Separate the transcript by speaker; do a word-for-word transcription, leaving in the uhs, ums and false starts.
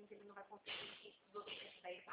Speaker 1: ele não vai conseguir os outros, esse daí